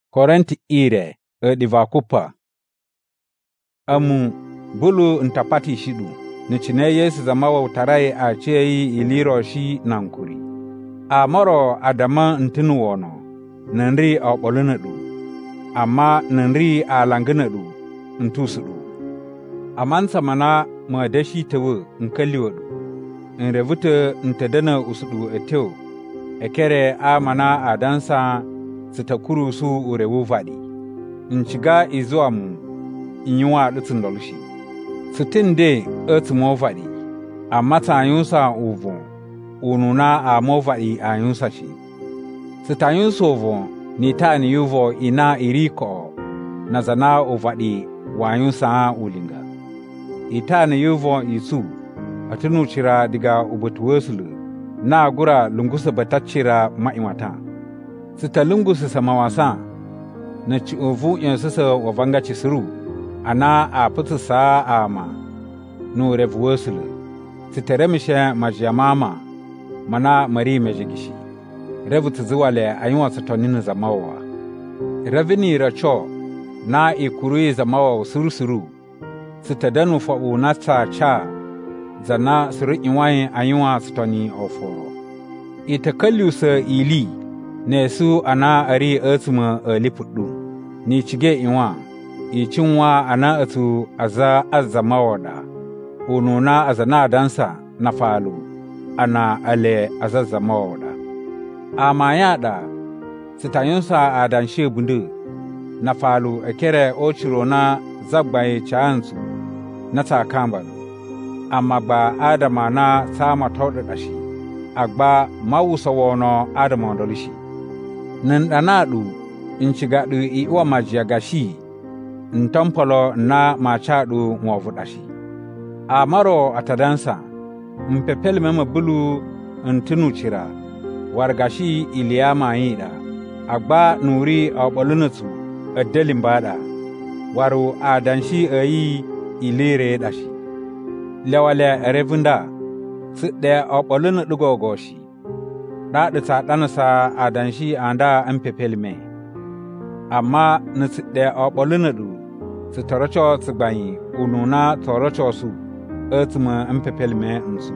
Korenti ire divakupa. Amu bulu ntapati shidu. Nichine Yesu zamawa utarai achei iliro shi nankuri. Amoro adama ntinu wono. Nanri abolunadu. Ama nanri alanganadu ntusudu. Amansa mana madashi tewu nkaliwadu. Nrevuta ntadana usudu eteo. Ekere mana adansa sitakuru su urewu vadi. Nchiga izuamu inywa lutundolushi. Sitinde etumo vadi. Amata ayunsa uvu. Ununa amovadi ayunsa shi. Sitayunsa uvu nita ni yuvo ina iriko. Nazana uvadi wayunsa ulinga. Ita ni yuvo isu. Atunu chira diga ubutuwesulu. Na gura lungusa batachira maimata. Sita lungusa samawasa. Na chi ovu yansasa wavanga chisuru. Ana aputu saa ama. No revuwesulu. Sita remishe majamama. Mana mari mejigishi. Revu tuziwale ayunwa satoninu zamawa. Revini racho. Na ikurui zamawa suru. Sita danu fa unata cha. Zana suru inwaye ayunwa satoni oforo. Itakaliusa ili. Nesu ana ari etuma lipudu. Ni chige inwa. Ichinwa ana etu azamawoda. Ununa azana dansa nafalu. Ana ale azamawoda. Amayada. Sitayunsa adanshe bundu. Nafalu ekere ochirona zagbaye chaansu. Nata kambalu. Amma ba adama na sama tauda shi. Agba mawusa wono adama ndolishi. Nandanadu inchigadu iwa majiagashi. Ntompolo na machadu mwavudashi. Amaro atadansa. Mpepele mema bulu ntinuchira. Wargashi iliyama ida. Agba nuri abolunatu adelimbada. Waru adanshi ayi ilire dashi. Lewale revunda. Side abolunu dugogoshi. Dadita danasa adanshi anda ampepelme. Amma niside abolunu du. Sitorocho sigbanyi ununa torocho su. Etuma ampepelme nsu.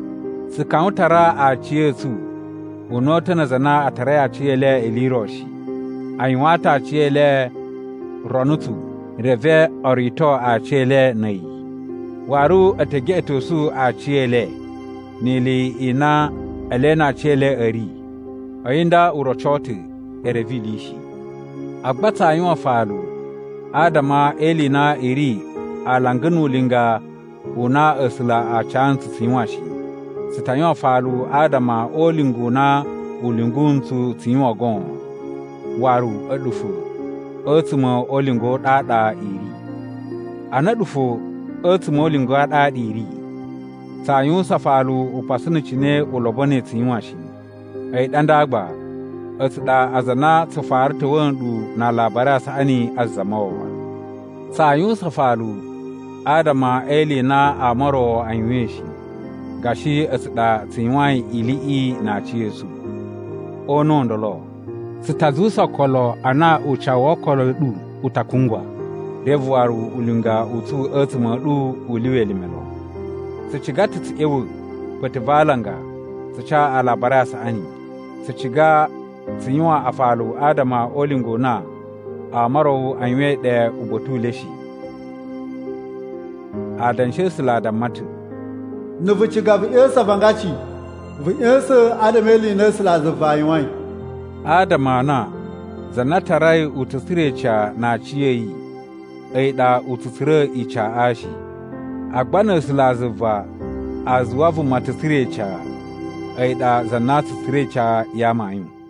Sikauntara achie su. Unota nazana atare achiele eliroshi. Ayuata achiele ronutu. Reve orito achiele nai. Waru ategeto su achiele. Nili ina elena chele eri. Ayinda urochote erevilishi. Agbata ayuwa falu. Adama elina eri alanganu linga una esla achansu siwashi. Sitayuwa falu adama olinguna ulinguntu tinywa gon. Waru edufu. Etuma olingo dada iri. Anadufu etuma olingo dada iri. Tayun safalu upasunu chine ulobone tinywashi. Dandagba. Etda azana safar tawandu na labara sa'ani azamawa. Tayun safalu adama eli na amaro anyweshi. Gashi etda tinywai ili na chiesu. Ono ndolo. Sitazusa kolo ana uchawo kolo du utakungwa. Revuaru ulinga utu etuma du uliweli melo. Sichigati tiewu pativalanga. Sicha alabara sa'ani. Sichiga tinywa afalu adama olingo na amaro anywe de ubotu leshi. Adanshe sila da matu. Nuvuchiga v'esa vangachi. V'esa adameli nesla zavayuwai. Adama na zanatarai utusirecha na chiyeyi. Eida utusire icha ashi. Agbana sila zava azwavu matisirecha. Eida zanatusirecha yamayu.